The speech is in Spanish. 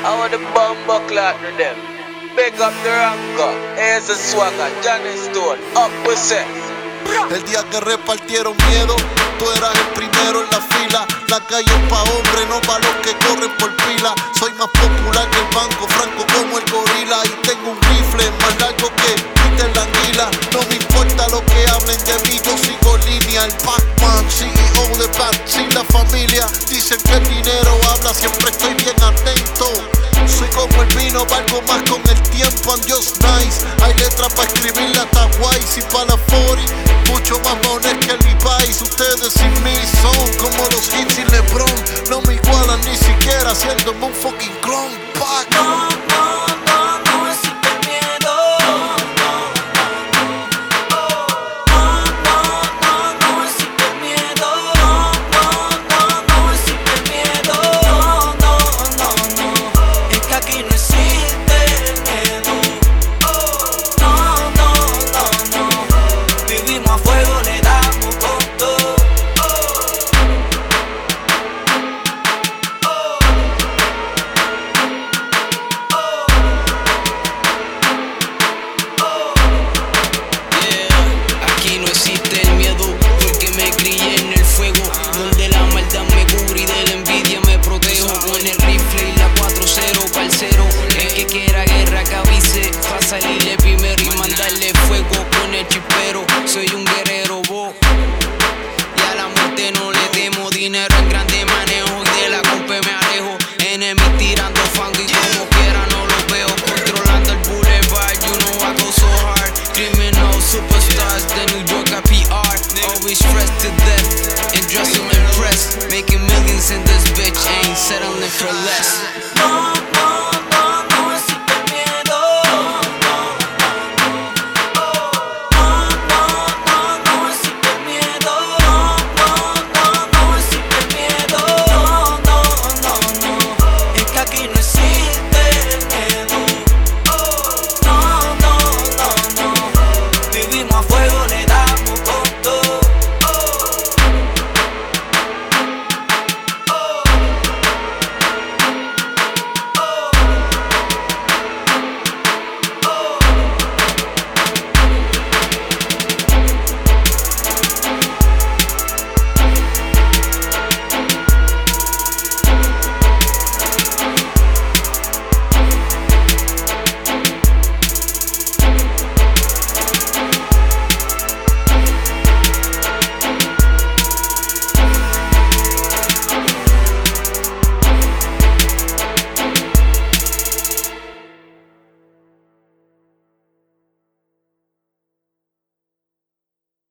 I want the bomber clock to them. Pick up the rango, here's the swagger, Johnny Stone, up with set. El día que repartieron miedo, tú eras el primero en la fila. La calle es pa' hombres, no pa' los que corren por pila. Soy más popular que el banco, franco como el gorila. Y tengo un rifle más largo que Peter la anguila. No me importa lo que hablen de mí, yo sigo línea. El Pac-Man, CEO de Patsy, la familia. Dicen que el dinero habla, siempre estoy bien atento. Soy como el vino, valgo más con el tiempo, I'm just nice. Hay letras pa' escribirla hasta guay. Si pa' la 40, mucho más mones que Levi's. Ustedes sin mí son como los hits y LeBron. No me igualan ni siquiera haciéndome un fucking clone. Pac. No existe el miedo. No existe el miedo. No existe el miedo. No. Es que aquí no existe el miedo. No. Vivimos a fuego, le damos con todo. Aquí no existe el miedo, porque me crié en el fuego, donde la maldad me cubre y de la envidia me protejo. Con el rifle y la 4-0 parcero, el que quiera guerra que avise, pa' salirle primero y mandarle fuego con el chispero. Soy un guerrero, bo, y a la muerte no le temo, dinero en grande manejo.